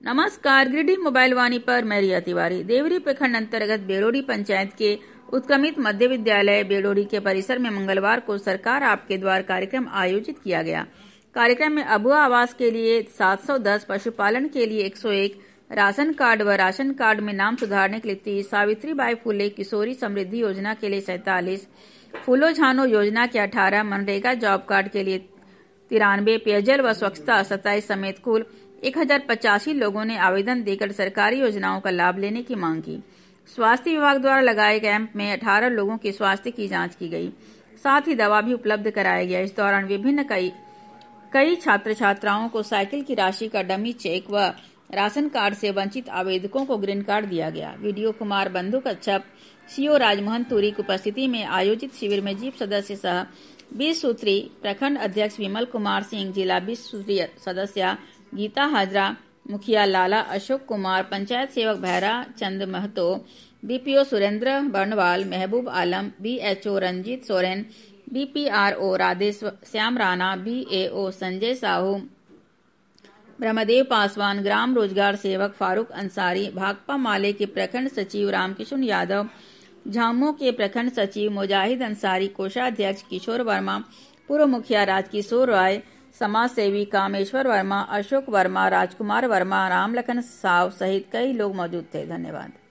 नमस्कार, गिरिडीह मोबाइल वाणी पर मैं रिया तिवारी। देवरी प्रखंड अंतर्गत बेड़ोरी पंचायत के उत्क्रमित मध्य विद्यालय बेड़ोरी के परिसर में मंगलवार को सरकार आपके द्वार कार्यक्रम आयोजित किया गया। कार्यक्रम में अबुआ आवास के लिए 710, पशुपालन के लिए 101, राशन कार्ड व राशन कार्ड में नाम सुधारने के लिए 30, सावित्रीबाई फुले किशोरी समृद्धि योजना के लिए 47, फूलो झानो योजना के 18, मनरेगा जॉब कार्ड के लिए 93, पेयजल व स्वच्छता 27 समेत कुल 1085 लोगों ने आवेदन देकर सरकारी योजनाओं का लाभ लेने की मांग की। स्वास्थ्य विभाग द्वारा लगाए कैंप में 18 लोगों की स्वास्थ्य की जांच की गई, साथ ही दवा भी उपलब्ध कराया गया। इस दौरान विभिन्न कई छात्र छात्राओं को साइकिल की राशि का डमी चेक व राशन कार्ड से वंचित आवेदकों को ग्रीन कार्ड दिया गया। वीडियो कुमार बंधु कच्छप, सीओ राजमोहन तुरी की उपस्थिति में आयोजित शिविर में जीप सदस्य सह 20 सूत्री प्रखंड अध्यक्ष विमल कुमार सिंह, जिला 20 सूत्री सदस्य गीता हाजरा, मुखिया लाला अशोक कुमार, पंचायत सेवक Bhaira Chand Mahto, BPO Surendra Barnwal, Mahboob Alam, BHO Ranjit Soren, BPRO Radhe Shyam Rana, BAO Sanjay Sahu, Brahmdev Paswan, ग्राम रोजगार सेवक फारूक अंसारी, भाकपा माले के प्रखंड सचिव रामकिशन यादव, झामो के प्रखंड सचिव मुजाहिद अंसारी, कोषाध्यक्ष किशोर वर्मा, पूर्व मुखिया राजकिशोर राय, समाज सेवी कामेश्वर वर्मा, अशोक वर्मा, राजकुमार वर्मा, रामलखन साव सहित कई लोग मौजूद थे। धन्यवाद।